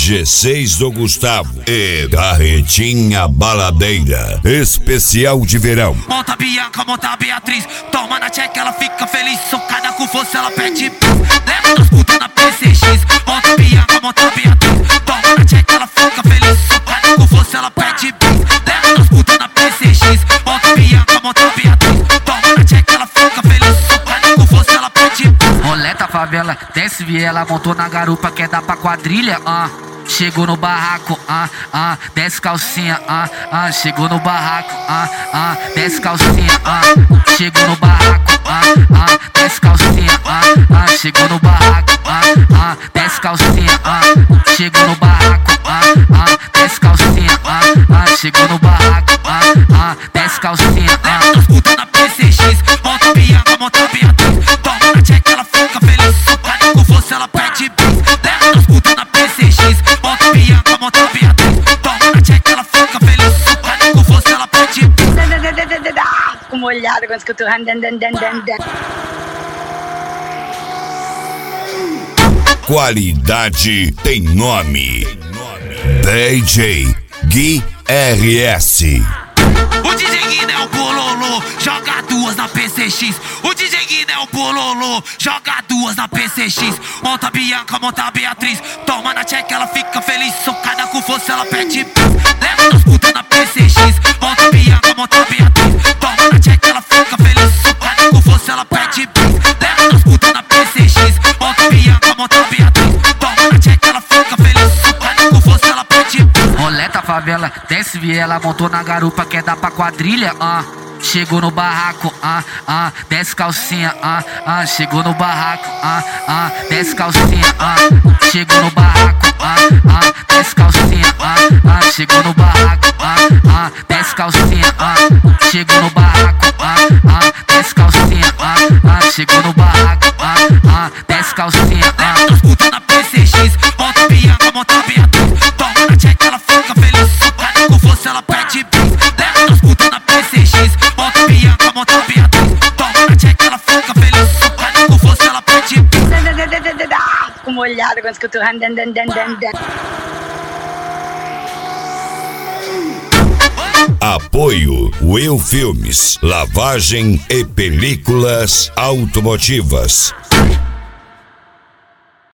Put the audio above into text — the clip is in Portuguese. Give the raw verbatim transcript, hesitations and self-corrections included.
G seis do Gustavo e Carretinha Baladeira, especial de verão. Monta Bianca, monta Beatriz, toma na check, ela fica feliz, socada com força, ela pede bis. Leva das putas na P C X, monta Bianca, monta Beatriz, toma na check, ela fica feliz, socada com força, ela pede bis. Leva das putas na P C X, monta Bianca, monta Beatriz, toma na check, ela fica feliz, socada com força, ela pede bis. Roleta favela, desce viela, montou na garupa, quer dar pra quadrilha, ah. Chegou no barraco, ah, ah, desce calcinha, ah, ah, chegou no barraco, ah, ah, desce calcinha, ah, chegou no barraco, ah, ah, desce calcinha, ah, ah, chegou no barraco, ah, ah, desce calcinha, ah, chegou no barraco, ah, ah, desce calcinha, ah, ah, chegou no barraco, ah, ah, desce calcinha, ah. Leva das putas na P C X, monta Bianca, monta Beatriz, toma na check, ela fica feliz, socada com força, ela pede bis. Leva das putas na P C X, monta Bianca, monta Beatriz, toma na check, ela fica feliz, socada com força, ela pede bis. Fico molhada quando escuto dan. Qualidade tem nome. D J Gui R S. O D J Gui é o bololô, joga duas na P C X. O D J Gui é o bololô, joga duas na P C X. Monta Bianca, monta Beatriz, toma na check, ela fica feliz, socada com força, ela pede bis. Leva das putas na P C X, monta Bianca, monta Beatriz, toma na check, ela fica feliz, socada com força, ela pede bis. Leva das putas na P C X, monta Bianca, monta Beatriz, toma na check, ela fica feliz, socada com força, ela pede bis. Roleta favela, desce viela, montou na garupa, quer dar pra quadrilha, ah. Chegou no barraco, ah, ah, desce calcinha, ah, ah, chegou no barraco, ah, ah, desce calcinha, ah, chegou no barraco, ah, ah, desce calcinha, ah, ah, chegou no barraco, ah, ah, desce calcinha, ah, chegou no barraco, ah, ah, desce calcinha, ah, ah, chegou no barraco, ah, ah, desce calcinha, ah. Leva das putas na P C X, monta Bianca, monta Beatriz, toma na check, ela fica feliz, socada com força, ela pede bis. Leva das putas na P C X, monta Bianca, monta Beatriz, toma na check, ela fica feliz, socada com força, ela pede bis. Fico molhada quando escuto dan. Apoio Will Filmes, lavagem e películas automotivas.